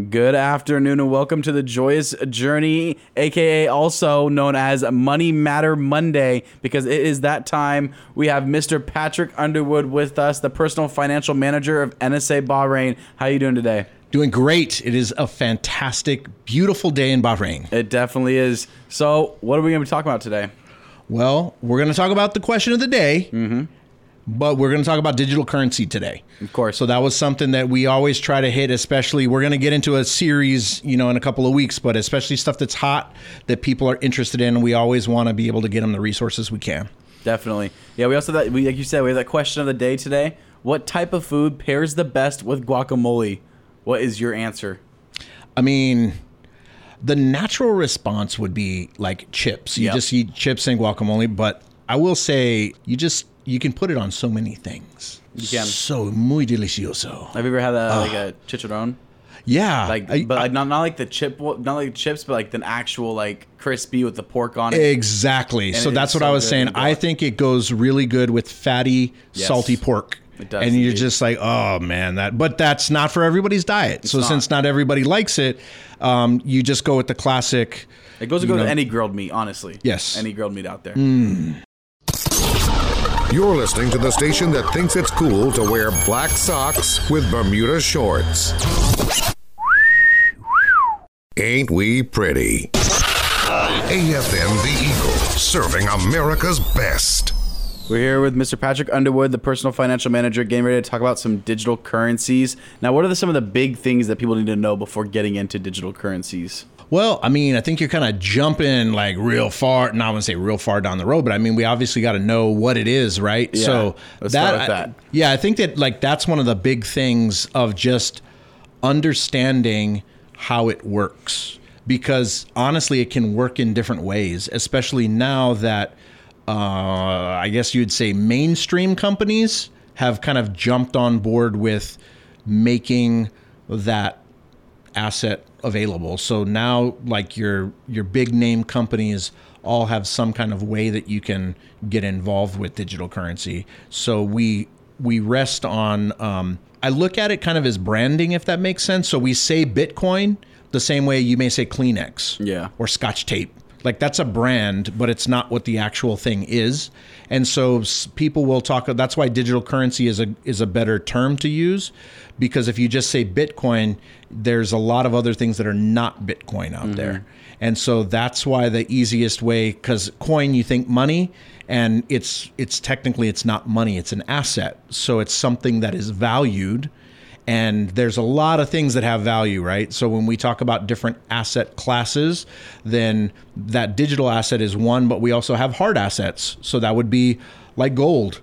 Good afternoon and welcome to the Joyous Journey, aka also known as Money Matter Monday, because it is that time. We have Mr. Patrick Underwood with us, the personal financial manager of NSA Bahrain. How are you doing today? Doing great. It is a fantastic, beautiful day in Bahrain. It definitely is. So what are we going to be talking about today? Well, we're going to talk about the question of the day. But we're going to talk about digital currency today. Of course. So that was something that we always try to hit, especially we're going to get into a series, in a couple of weeks, but especially stuff that's hot that people are interested in. We always want to be able to get them the resources we can. Definitely. Yeah, we also, like you said, we have that question of the day today. What type of food pairs the best with guacamole? What is your answer? I mean, the natural response would be like chips. You just eat chips and guacamole, but I will say you can put it on so many things. You can. So muy delicioso. Have you ever had like a chicharron? Yeah. Not like the chip, not like chips, but like the actual like crispy with the pork on it. Exactly. So that's what I was saying. I think it goes really good with fatty, salty pork. It does. And you're just like, oh man, but that's not for everybody's diet. Since not everybody likes it, you just go with the classic. It goes with any grilled meat, honestly. Yes. Any grilled meat out there. You're listening to the station that thinks it's cool to wear black socks with Bermuda shorts. Ain't we pretty? AFM The Eagle, serving America's best. We're here with Mr. Patrick Underwood, the personal financial manager, getting ready to talk about some digital currencies. Now, what are some of the big things that people need to know before getting into digital currencies? Well, I mean, I think you're kind of jumping like real far, not want to say real far down the road, but I mean, we obviously got to know what it is, right? Yeah, so let's start with that. I think that that's one of the big things of just understanding how it works, because honestly, it can work in different ways, especially now that I guess you'd say mainstream companies have kind of jumped on board with making that asset available. So now like your big name companies all have some kind of way that you can get involved with digital currency. So we rest on, I look at it kind of as branding, if that makes sense. So we say Bitcoin the same way you may say Kleenex or Scotch tape. Like that's a brand, but it's not what the actual thing is. And so people will talk, that's why digital currency is a better term to use, because if you just say Bitcoin, there's a lot of other things that are not Bitcoin out there. And so that's why the easiest way, because coin, you think money, and it's technically, it's not money, it's an asset. So it's something that is valued. And there's a lot of things that have value, right? So when we talk about different asset classes, then that digital asset is one, but we also have hard assets. So that would be like gold.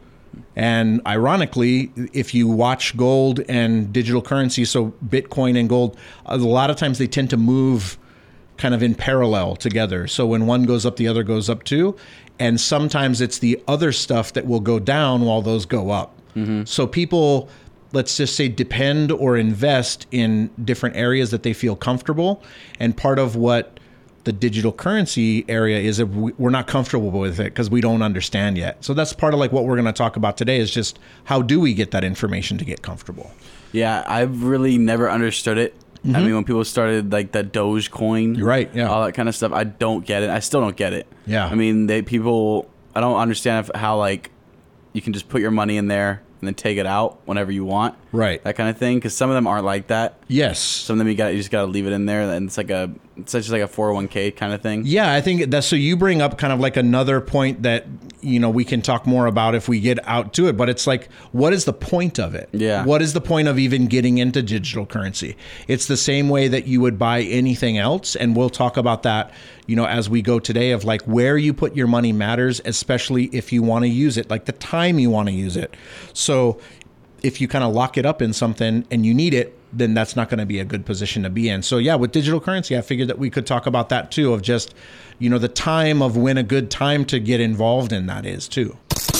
And ironically, if you watch gold and digital currency, so Bitcoin and gold, a lot of times they tend to move kind of in parallel together. So when one goes up, the other goes up too. And sometimes it's the other stuff that will go down while those go up. So people, let's just say, depend or invest in different areas that they feel comfortable. And part of what the digital currency area is, we're not comfortable with it because we don't understand yet. So that's part of like what we're going to talk about today, is just how do we get that information to get comfortable? Yeah, I've really never understood it. I mean, when people started like that Dogecoin, you're right, all that kind of stuff, I don't get it. I still don't get it. Yeah. I mean, I don't understand how like you can just put your money in there and then take it out whenever you want. Right. That kind of thing. Because some of them aren't like that. Yes. Some of them you just got to leave it in there, and it's just like a 401k kind of thing. Yeah, I think that's, so you bring up kind of like another point that, we can talk more about if we get out to it, but it's like, what is the point of it? Yeah. What is the point of even getting into digital currency? It's the same way that you would buy anything else. And we'll talk about that, as we go today, of like where you put your money matters, especially if you want to use it, like the time you want to use it. So if you kind of lock it up in something and you need it, then that's not going to be a good position to be in. So yeah, with digital currency, I figured that we could talk about that too, of just, the time of when a good time to get involved in that is too.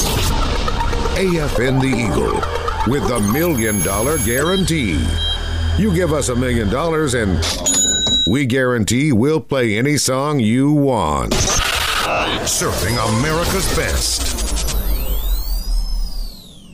AFN The Eagle with the $1 million guarantee. You give us $1 million and we guarantee we'll play any song you want. Serving America's best.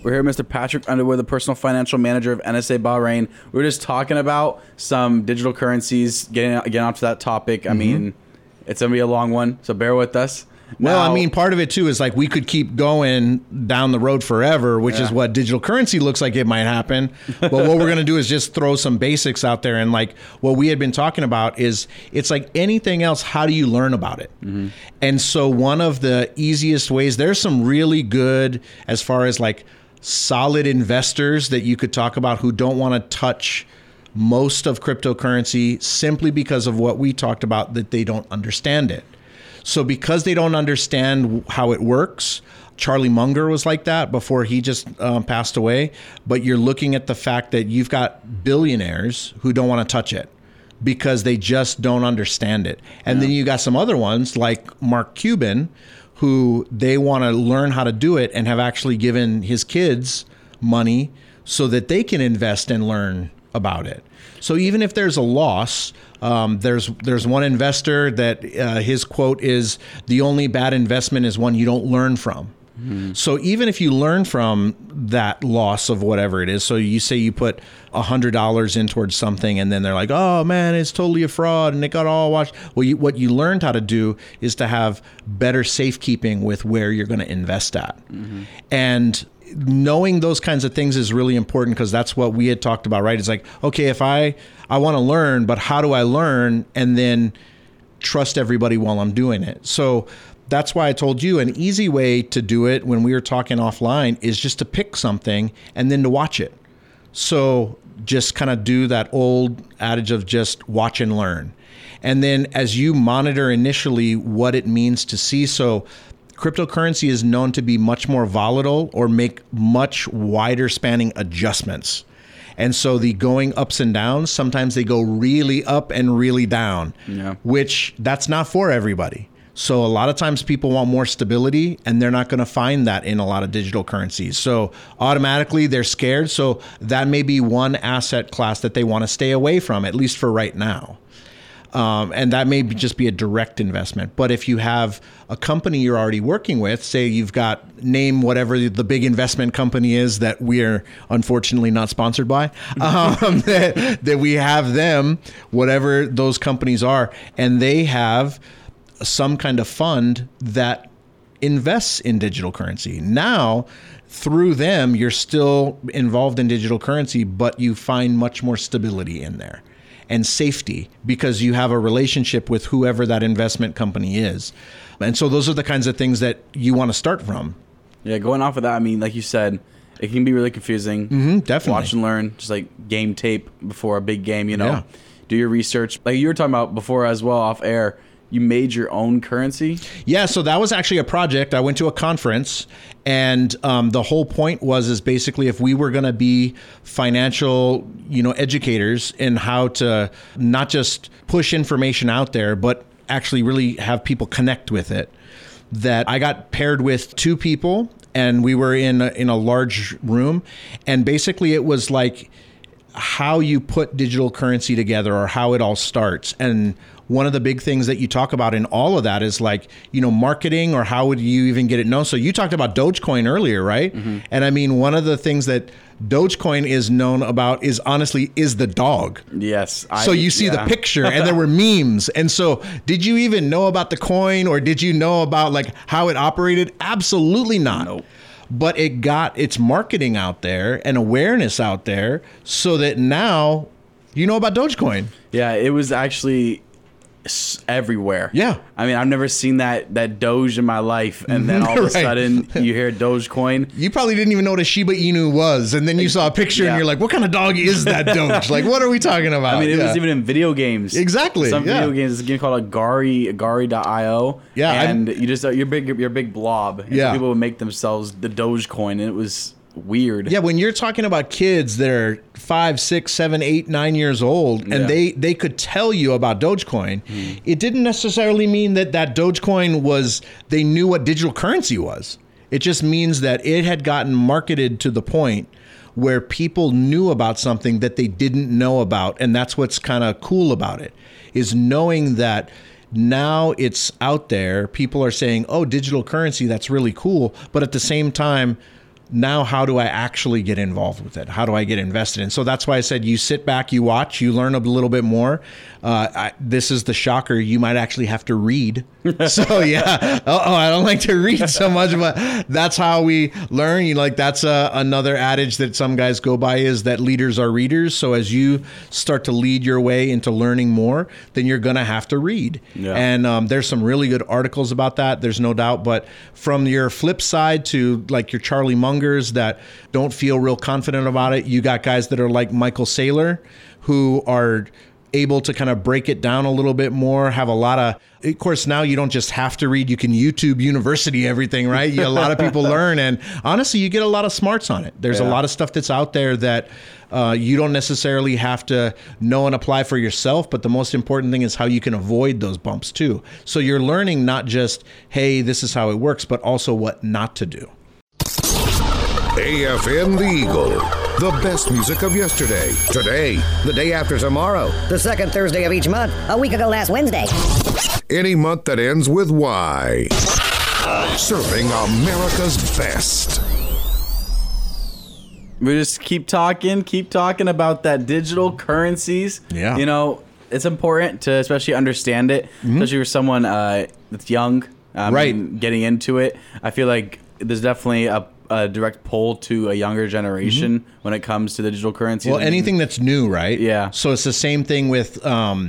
We're here with Mr. Patrick Underwood, the personal financial manager of NSA Bahrain. We were just talking about some digital currencies, getting onto that topic. I mean, it's going to be a long one, so bear with us. Well, I mean, part of it too is like we could keep going down the road forever, which is what digital currency looks like it might happen. But what we're going to do is just throw some basics out there. And like what we had been talking about is it's like anything else. How do you learn about it? And so one of the easiest ways, there's some really good as far as like solid investors that you could talk about who don't want to touch most of cryptocurrency simply because of what we talked about, that they don't understand it. So because they don't understand how it works, Charlie Munger was like that before he just passed away. But you're looking at the fact that you've got billionaires who don't want to touch it because they just don't understand it. And then you got some other ones like Mark Cuban, who they want to learn how to do it and have actually given his kids money so that they can invest and learn about it. So even if there's a loss, there's one investor that his quote is, "The only bad investment is one you don't learn from." So even if you learn from that loss of whatever it is, so you say you put $100 in towards something and then they're like, "Oh man, it's totally a fraud and it got all washed." Well, what you learned how to do is to have better safekeeping with where you're going to invest at. And knowing those kinds of things is really important because that's what we had talked about, right? It's like, okay, if I want to learn, but how do I learn and then trust everybody while I'm doing it? So that's why I told you an easy way to do it when we were talking offline is just to pick something and then to watch it. So just kind of do that old adage of just watch and learn. And then as you monitor initially what it means to see, so cryptocurrency is known to be much more volatile or make much wider spanning adjustments. And so the going ups and downs, sometimes they go really up and really down, which that's not for everybody. So a lot of times people want more stability and they're not going to find that in a lot of digital currencies. So automatically they're scared. So that may be one asset class that they want to stay away from, at least for right now. And that may just be a direct investment. But if you have a company you're already working with, say you've got, name whatever the big investment company is that we are unfortunately not sponsored by, that we have them, whatever those companies are, and they have some kind of fund that invests in digital currency. Now, through them, you're still involved in digital currency, but you find much more stability in there and safety because you have a relationship with whoever that investment company is. And so those are the kinds of things that you want to start from. Yeah, going off of that, I mean, like you said, it can be really confusing. Definitely. Watch and learn, just like game tape before a big game, you know. Do your research. Like you were talking about before as well off air, you made your own currency? Yeah, so that was actually a project. I went to a conference, and the whole point is basically if we were going to be financial, educators in how to not just push information out there, but actually really have people connect with it, that I got paired with two people, and we were in a large room, and basically it was like how you put digital currency together or how it all starts. And one of the big things that you talk about in all of that is like, marketing or how would you even get it known? So you talked about Dogecoin earlier, right? And I mean, one of the things that Dogecoin is known about is honestly the dog. Yes. So you see the picture and there were memes. And so did you even know about the coin or did you know about like how it operated? Absolutely not. Nope. But it got its marketing out there and awareness out there so that now you know about Dogecoin. Yeah, it was actually everywhere. Yeah. I mean, I've never seen that Doge in my life. And then all of a sudden you hear Dogecoin. You probably didn't even know what a Shiba Inu was. And then you saw a picture and you're like, what kind of dog is that Doge? Like, what are we talking about? I mean, it was even in video games. Exactly. Some video games, there's a game called Agari.io. Yeah. And you just, you're a big blob. And so people would make themselves the Dogecoin. And it was weird. Yeah, when you're talking about kids that are 5, 6, 7, 8, 9 years old, and they could tell you about Dogecoin, it didn't necessarily mean that Dogecoin they knew what digital currency was. It just means that it had gotten marketed to the point where people knew about something that they didn't know about. And that's what's kind of cool about it, is knowing that now it's out there. People are saying, oh, digital currency, that's really cool. But at the same time, now how do I actually get involved with it? How do I get invested in? So that's why I said you sit back, you watch, you learn a little bit more. This is the shocker. You might actually have to read. So yeah, I don't like to read so much, but that's how we learn. That's another adage that some guys go by, is that leaders are readers. So as you start to lead your way into learning more, then you're going to have to read. Yeah. And there's some really good articles about that. There's no doubt. But from your flip side to like your Charlie Mungers that don't feel real confident about it, you got guys that are like Michael Saylor, who are able to kind of break it down a little bit more, have a lot of course, now you don't just have to read, you can YouTube University everything, right? A lot of people learn, and honestly, you get a lot of smarts on it. There's a lot of stuff that's out there that you don't necessarily have to know and apply for yourself, but the most important thing is how you can avoid those bumps too. So you're learning not just, hey, this is how it works, but also what not to do. AFN The Eagle. The best music of yesterday, today, the day after tomorrow, the second Thursday of each month, a week ago last Wednesday, any month that ends with Y. Serving America's best. We just keep talking about that digital currencies. Yeah. It's important to especially understand it, especially for someone that's young, right, getting into it. I feel like there's definitely a direct pull to a younger generation when it comes to the digital currency. Well, anything that's new, right? Yeah. So it's the same thing with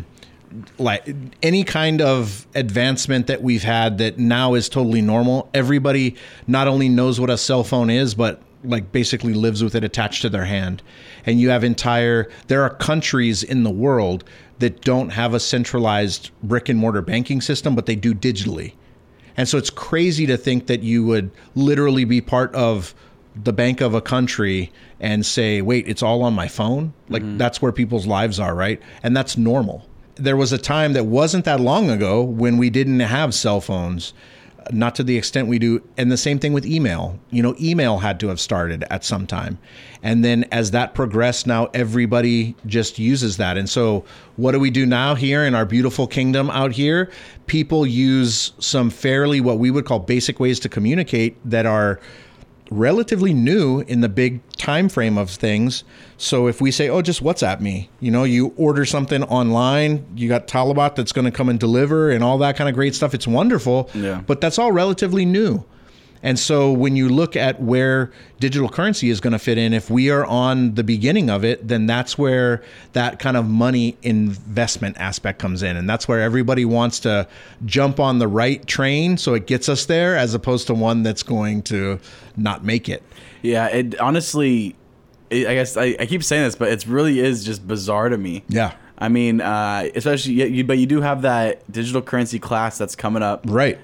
like any kind of advancement that we've had that now is totally normal. Everybody not only knows what a cell phone is, but like basically lives with it attached to their hand. And you have there are countries in the world that don't have a centralized brick and mortar banking system, but they do digitally. And so it's crazy to think that you would literally be part of the bank of a country and say, wait, it's all on my phone? Like that's where people's lives are, right? And that's normal. There was a time that wasn't that long ago when we didn't have cell phones, not to the extent we do. And the same thing with email. Email had to have started at some time. And then as that progressed, now everybody just uses that. And so what do we do now here in our beautiful kingdom out here? People use some fairly what we would call basic ways to communicate that are relatively new in the big time frame of things. So if we say, oh, just WhatsApp me, you order something online, you got Talabat that's going to come and deliver and all that kind of great stuff. It's wonderful, but that's all relatively new. And so when you look at where digital currency is going to fit in, if we are on the beginning of it, then that's where that kind of money investment aspect comes in. And that's where everybody wants to jump on the right train so it gets us there, as opposed to one that's going to not make it. Yeah, I guess I keep saying this, but it really is just bizarre to me. Yeah. I mean, especially, but you do have that digital currency class that's coming up. Right.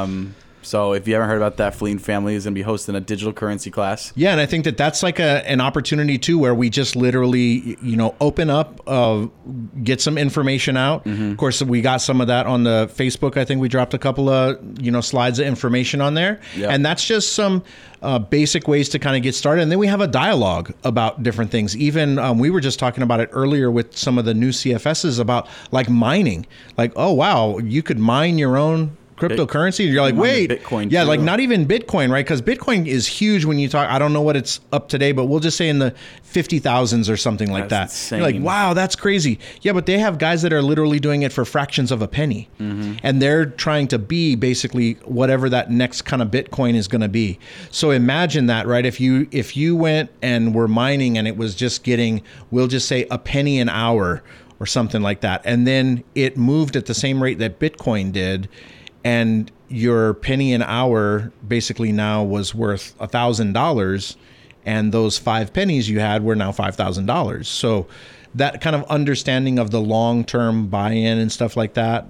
So if you haven't heard about that, Fleeing Family is going to be hosting a digital currency class. Yeah, and I think that's like an opportunity too, where we just literally, open up, get some information out. Of course, we got some of that on the Facebook. I think we dropped a couple of, slides of information on there. Yep. And that's just some basic ways to kind of get started. And then we have a dialogue about different things. Even we were just talking about it earlier with some of the new CFSs about like mining. Like, oh, wow, you could mine your own cryptocurrency, and you're like, wait, Bitcoin yeah, too. like not even Bitcoin, right? Because Bitcoin is huge when you talk. I don't know what it's up today, but we'll just say in the 50,000s or something like that. Insane. You're like, wow, that's crazy. Yeah, but they have guys that are literally doing it for fractions of a penny, and they're trying to be basically whatever that next kind of Bitcoin is going to be. So imagine that, right? If you went and were mining and it was just getting, we'll just say a penny an hour or something like that, and then it moved at the same rate that Bitcoin did. And your penny an hour basically now was worth $1,000, and those 5 pennies you had were now $5,000. So that kind of understanding of the long-term buy-in and stuff like that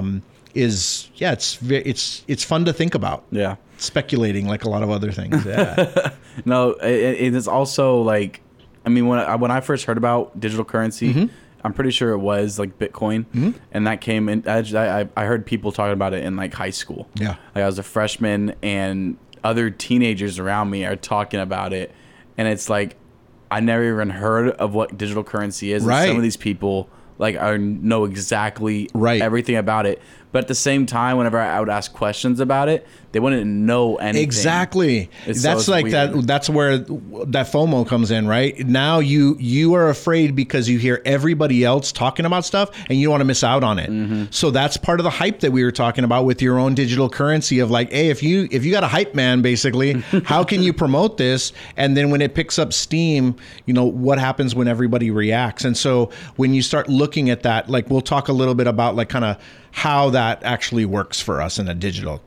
it's fun to think about. Yeah, speculating like a lot of other things. Yeah. No, it is also like, I mean, when I first heard about digital currency. I'm pretty sure it was like Bitcoin, and that came in. I heard people talking about it in like high school. Yeah, like I was a freshman, and other teenagers around me are talking about it, and it's like I never even heard of what digital currency is. Right. And some of these people like I know exactly Right. everything about it. But at the same time, whenever I would ask questions about it, they wouldn't know anything. Exactly. It's That's like weird. that. That's where that FOMO comes in, right? Now you are afraid because you hear everybody else talking about stuff and you don't want to miss out on it. Mm-hmm. So that's part of the hype that we were talking about with your own digital currency of like, hey, if you got a hype man, basically, how can you promote this? And then when it picks up steam, what happens when everybody reacts? And so when you start looking at that, like we'll talk a little bit about like kind of how that actually works for us in a digital.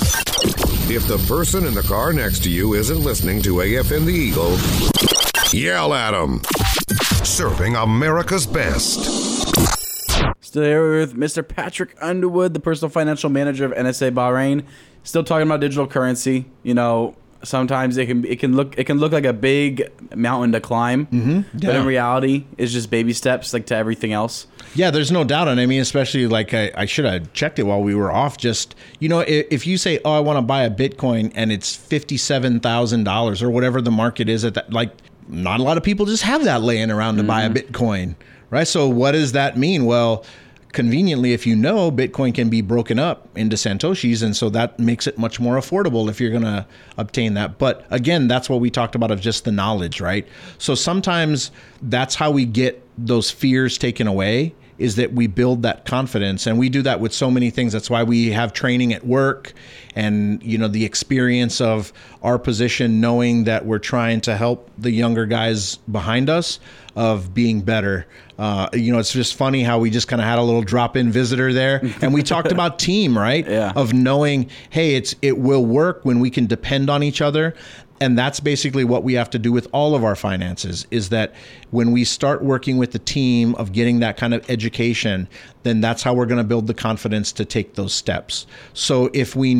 If the person in the car next to you isn't listening to AFN the Eagle, yell at them. Serving America's best. Still here with Mr. Patrick Underwood, the personal financial manager of NSA Bahrain. Still talking about digital currency. Sometimes it can look like a big mountain to climb, but in reality, it's just baby steps, like to everything else. Yeah, there's no doubt. And I mean, especially like I should have checked it while we were off. Just, if you say, oh, I want to buy a Bitcoin and it's $57,000 or whatever the market is at that, like not a lot of people just have that laying around to buy a Bitcoin, right? So what does that mean? Well, conveniently, if Bitcoin can be broken up into Satoshis, and so that makes it much more affordable if you're going to obtain that. But again, that's what we talked about of just the knowledge, right? So sometimes that's how we get those fears taken away, is that we build that confidence, and we do that with so many things. That's why we have training at work, and the experience of our position, knowing that we're trying to help the younger guys behind us of being better. It's just funny how we just kind of had a little drop-in visitor there, and we talked about team, right? Yeah. Of knowing, hey, it will work when we can depend on each other. And that's basically what we have to do with all of our finances, is that when we start working with the team of getting that kind of education, then that's how we're going to build the confidence to take those steps. So if we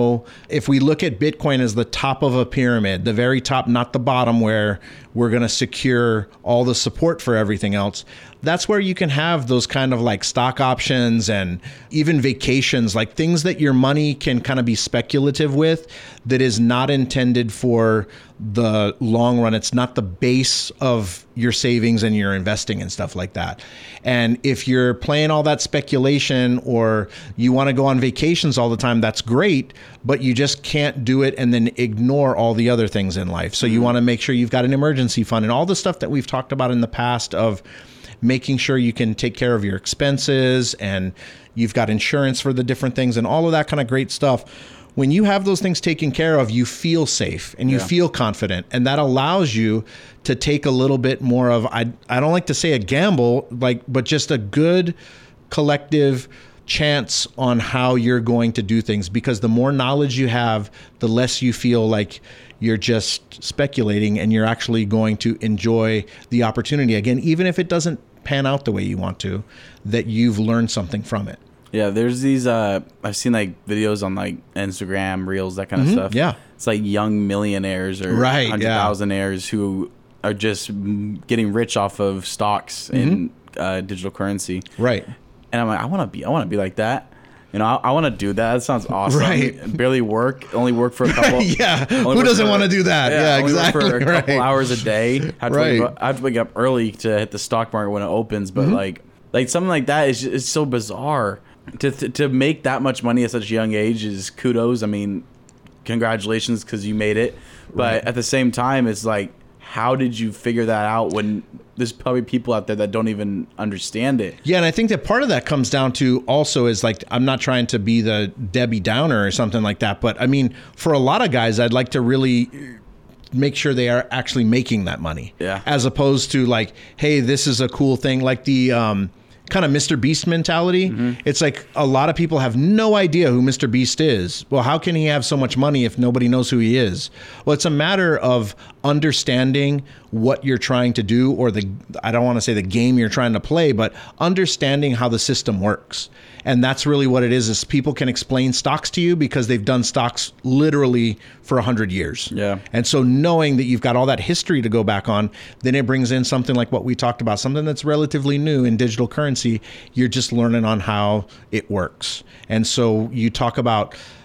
look at Bitcoin as the top of a pyramid, the very top, not the bottom where we're going to secure all the support for everything else, that's where you can have those kind of like stock options and even vacations, like things that your money can kind of be speculative with, that is not intended for the long run. It's not the base of your savings and your investing and stuff like that. And if you're playing all that speculation, or you want to go on vacations all the time, that's great, but you just can't do it and then ignore all the other things in life. So you want to make sure you've got an emergency fund and all the stuff that we've talked about in the past of making sure you can take care of your expenses, and you've got insurance for the different things and all of that kind of great stuff. When you have those things taken care of, you feel safe and you feel confident, and that allows you to take a little bit more of, I don't like to say a gamble, but just a good collective chance on how you're going to do things, because the more knowledge you have, the less you feel like you're just speculating, and you're actually going to enjoy the opportunity again, even if it doesn't pan out the way you want to, that you've learned something from it. Yeah, there's these I've seen like videos on like Instagram Reels, that kind of stuff. Yeah, it's like young millionaires or right, 100,000aires who are just getting rich off of stocks in digital currency. Right. And I'm like, I want to be like that. I want to do that. That sounds awesome. Right. Barely only work for a couple. Yeah. Who doesn't want to do that? Yeah, exactly. Work for a couple hours a day. I have to wake up early to hit the stock market when it opens. But like something like that is so bizarre. To make that much money at such a young age is kudos. I mean, congratulations, because you made it. But at the same time, it's like, how did you figure that out when there's probably people out there that don't even understand it? Yeah, and I think that part of that comes down to also is like, I'm not trying to be the Debbie Downer or something like that, but I mean, for a lot of guys, I'd like to really make sure they are actually making that money. Yeah. As opposed to like, hey, this is a cool thing, like the kind of Mr. Beast mentality. It's like a lot of people have no idea who Mr. Beast is. Well, how can he have so much money if nobody knows who he is? Well, it's a matter of understanding what you're trying to do, or I don't want to say the game you're trying to play, but understanding how the system works. And that's really what it is people can explain stocks to you because they've done stocks literally for 100 years. Yeah. And so knowing that you've got all that history to go back on, then it brings in something like what we talked about, something that's relatively new in digital currency. You're just learning on how it works. And so you talk about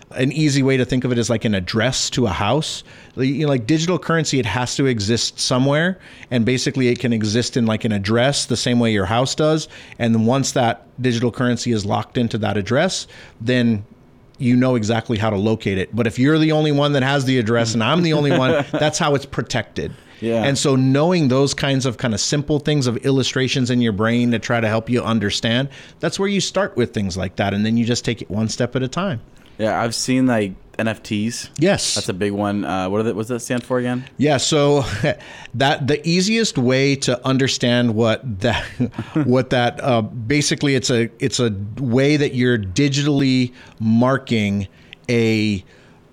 an easy way to think of it is like an address to a house. Like digital currency, it has to exist somewhere. And basically it can exist in like an address the same way your house does. And then once that digital currency is locked into that address, then you know exactly how to locate it. But if you're the only one that has the address and I'm the only one, that's how it's protected. Yeah. And so knowing those kinds of kind of simple things of illustrations in your brain to try to help you understand, that's where you start with things like that. And then you just take it one step at a time. Yeah, I've seen like NFTs. Yes. That's a big one. What's that stand for again? Yeah, so that the easiest way to understand basically it's a way that you're digitally marking a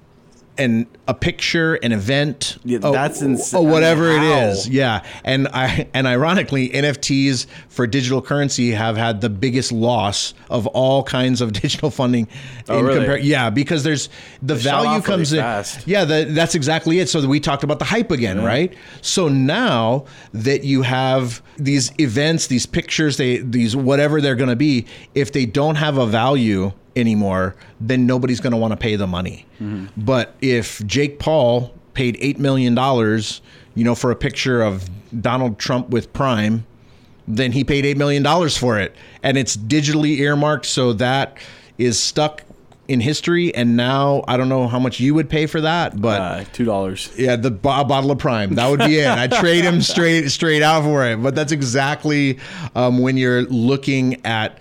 picture, an event, that's insane. Or whatever it How? is. Yeah. And ironically, NFTs for digital currency have had the biggest loss of all kinds of digital funding. Really? Yeah, because there's the value comes in. Fast. Yeah, that's exactly it. So we talked about the hype again, right? So now that you have these events, these pictures, these whatever they're going to be, if they don't have a value anymore, then nobody's going to want to pay the money. Mm-hmm. But if Jake Paul paid $8 million, for a picture of Donald Trump with Prime, then he paid $8 million for it. And it's digitally earmarked. So that is stuck in history. And now I don't know how much you would pay for that, but $2. Yeah, the bottle of Prime, that would be it. I'd trade him straight out for it. But that's exactly when you're looking at,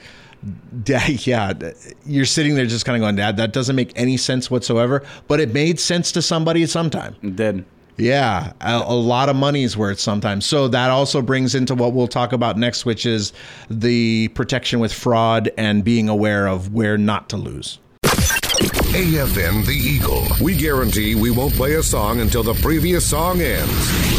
yeah, you're sitting there just kind of going, Dad, that doesn't make any sense whatsoever. But it made sense to somebody at some time. It did. Yeah, a lot of money's worth sometimes. So that also brings into what we'll talk about next, which is the protection with fraud and being aware of where not to lose. AFN The Eagle. We guarantee we won't play a song until the previous song ends.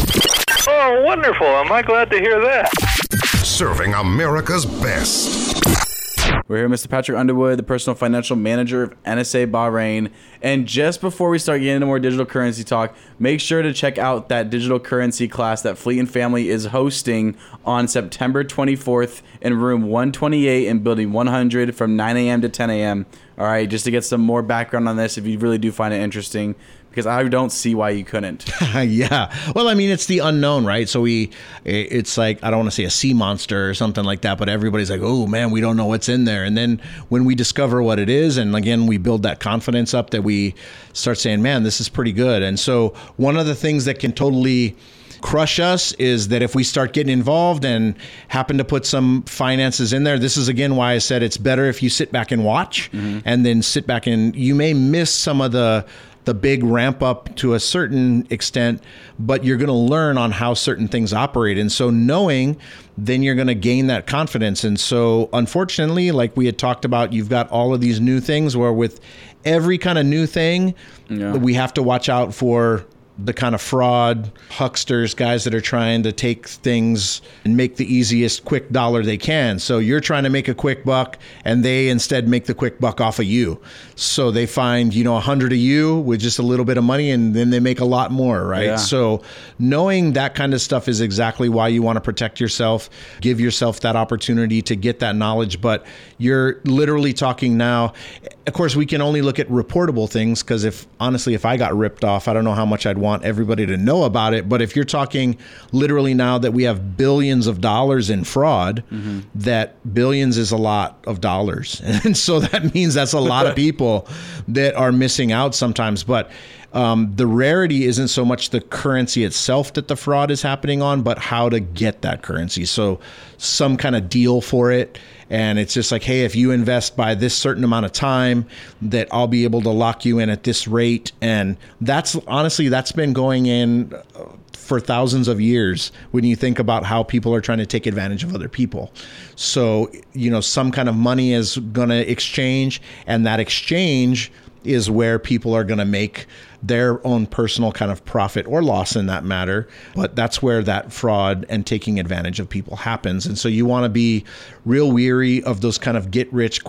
Oh, wonderful. Am I glad to hear that? Serving America's best. We're here, Mr. Patrick Underwood, the personal financial manager of NSA Bahrain. And just before we start getting into more digital currency talk, make sure to check out that digital currency class that Fleet and Family is hosting on September 24th in room 128 in building 100 from 9 a.m. to 10 a.m. All right, just to get some more background on this, if you really do find it interesting, because I don't see why you couldn't. Yeah. Well, I mean, it's the unknown, right? So it's like, I don't want to say a sea monster or something like that, but everybody's like, oh man, we don't know what's in there. And then when we discover what it is, and again, we build that confidence up that we start saying, man, this is pretty good. And so one of the things that can totally crush us is that if we start getting involved and happen to put some finances in there, this is again why I said it's better if you sit back and watch, and then sit back and you may miss some of the big ramp up to a certain extent, but you're going to learn on how certain things operate. And so knowing, then you're going to gain that confidence. And so unfortunately, like we had talked about, you've got all of these new things where with every kind of new thing, we have to watch out for the kind of fraud, hucksters, guys that are trying to take things and make the easiest quick dollar they can. So you're trying to make a quick buck and they instead make the quick buck off of you. So they find, 100 of you with just a little bit of money and then they make a lot more, right? Yeah. So knowing that kind of stuff is exactly why you want to protect yourself, give yourself that opportunity to get that knowledge. But you're literally talking now, of course, we can only look at reportable things because if I got ripped off, I don't know how much I'd want everybody to know about it. But if you're talking literally now that we have billions of dollars in fraud, that billions is a lot of dollars. And so that means that's a lot of people that are missing out sometimes. But the rarity isn't so much the currency itself that the fraud is happening on, but how to get that currency. So some kind of deal for it. And it's just like, hey, if you invest by this certain amount of time, that I'll be able to lock you in at this rate. And that's been going in for thousands of years when you think about how people are trying to take advantage of other people. So, some kind of money is going to exchange, and that exchange is where people are going to make their own personal kind of profit or loss in that matter. But that's where that fraud and taking advantage of people happens. And so you want to be real weary of those kind of get rich quick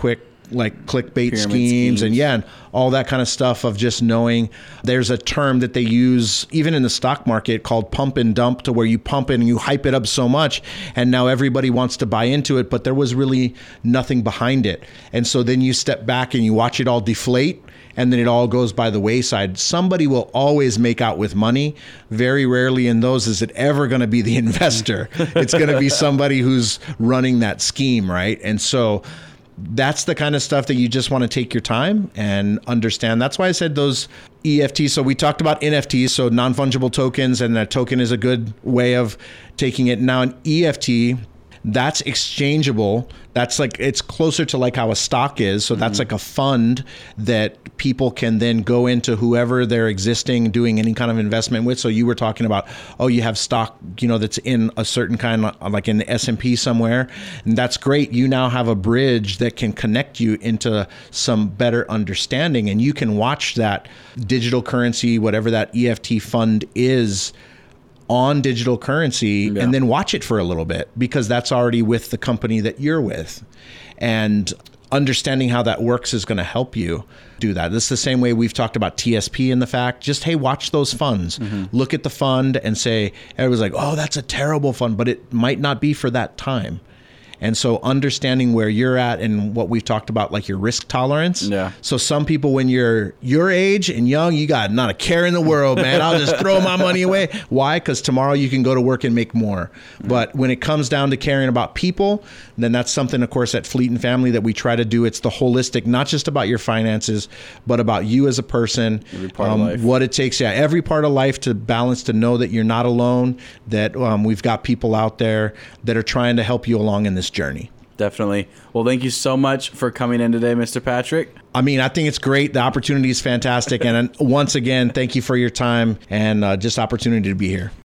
like clickbait Pyramid schemes and and all that kind of stuff of just knowing. There's a term that they use even in the stock market called pump and dump, to where you pump it and you hype it up so much and now everybody wants to buy into it, but there was really nothing behind it. And so then you step back and you watch it all deflate, and then it all goes by the wayside. Somebody will always make out with money. Very rarely in those is it ever going to be the investor. It's going to be somebody who's running that scheme, right? And so that's the kind of stuff that you just want to take your time and understand. That's why I said those EFTs. So we talked about NFTs, so non-fungible tokens, and that token is a good way of taking it. Now an EFT, that's exchangeable. That's like, it's closer to like how a stock is. So that's like a fund that people can then go into whoever they're existing doing any kind of investment with. So you were talking about, oh, you have stock, that's in a certain kind of like in the S&P somewhere. And that's great. You now have a bridge that can connect you into some better understanding, and you can watch that digital currency, whatever that EFT fund is, on digital currency, and then watch it for a little bit, because that's already with the company that you're with. And understanding how that works is going to help you do that. This is the same way we've talked about TSP in the fact, just, hey, watch those funds. Look at the fund and say, everyone's like, oh, that's a terrible fund, but it might not be for that time. And so understanding where you're at and what we've talked about, like your risk tolerance. Yeah. So some people, when you're your age and young, you got not a care in the world, man. I'll just throw my money away. Why? Because tomorrow you can go to work and make more. But when it comes down to caring about people, then that's something, of course, at Fleet and Family that we try to do. It's the holistic, not just about your finances, but about you as a person. Every part of life. What it takes, every part of life to balance, to know that you're not alone, that we've got people out there that are trying to help you along in this journey. Definitely. Well, thank you so much for coming in today, Mr. Patrick. I mean, I think it's great. The opportunity is fantastic. And once again, thank you for your time and just opportunity to be here.